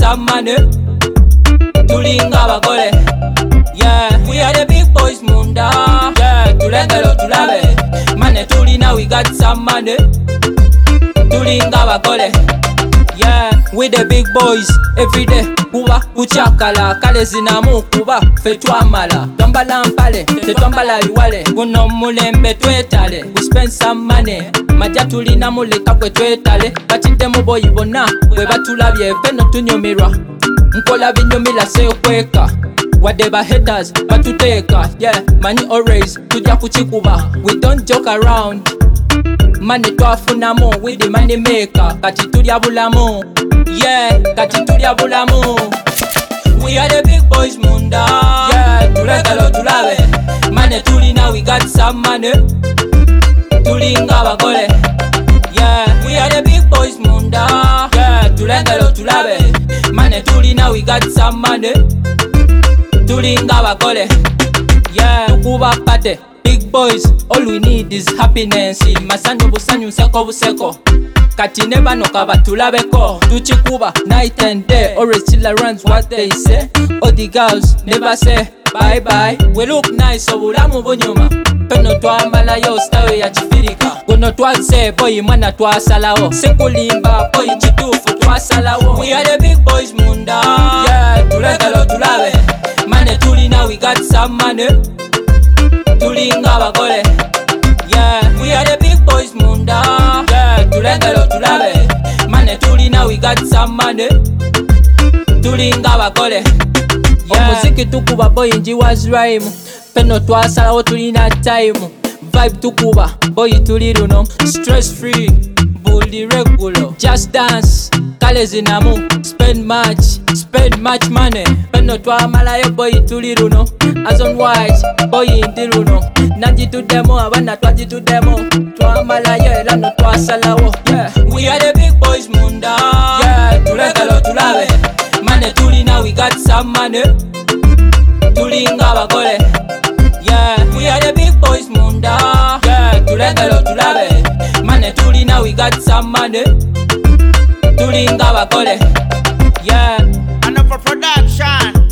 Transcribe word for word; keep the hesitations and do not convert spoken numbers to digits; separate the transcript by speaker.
Speaker 1: some money. Tulinga abagole. Yeah, we are the big boys munda. Yeah, tulengelo tulabe. Mane tulina, we got some money. Tulinga abagole. Yeah, we the big boys every day. Kuba kuchakala kale zinamu kuba fe twamala twambala mpale tetwambala biwale guno mulembe twetale. We spend some money maja tulina muleka kwe twetale batidde mu boyi bonna bwe batulabye feno tunyumirwa nkola binyumira sekweka wadde ba haters batuteeka. Yeah, money always tujja kukikuba. We don't joke around. Money twafunamu with the money maker. Kati tulya bulamu. Yeah, kati tulya bulamu. We are the big boys munda. Yeah, tulengelo tulabe. Money tulina, we got some money. Tulinga abagole. Yeah, we are the big boys munda. Yeah, tulengelo tulabe. Money tulina, we got some money. Tulinga abagole. Yeah, tukuba pate. Big boys, all we need is happiness. Masanyu busanyu seko buseko. Kati neba no kaba tulabeko. Tuchikuba night and day. Always still around what they say. All the girls never say bye bye. We look nice so bulamu bunyuma. Peno twambala yo style ya chifirika. Gono twase boy mwana twasalawo. Sekulimba boy chitufu twasalawo. We are the big boys munda. Yeah, tulengelo tulabe. Mane tulina, we got some money. Tulinga abagole. Yeah, we are the big boys munda. Yeah, tulengelo tulabe. Mane tulina, we got some money. Tulinga abagole. Yeah, omuziki tukuba boy nji was rhyme. Peno twasalawo tulina time. Vibe tukuba boy tuli luno. Stress free bully regular. Just dance kale zinamu. Spend much, spend much money. Peno twamalayo boy tuli luno. As on white boy ndi luno. Nanji tu demo abana twaji tu demo. Twamalayo era no twasalawo. Yeah, we are the big boys munda. Yeah, tulengelo tulabe. Mane tulina, we got some money. Tulinga abagole. Yeah, we are the big boys munda. Yeah, tulengelo tulabe. Mane tulina, we got some money. Tulinga abagole. Yeah,
Speaker 2: Another production.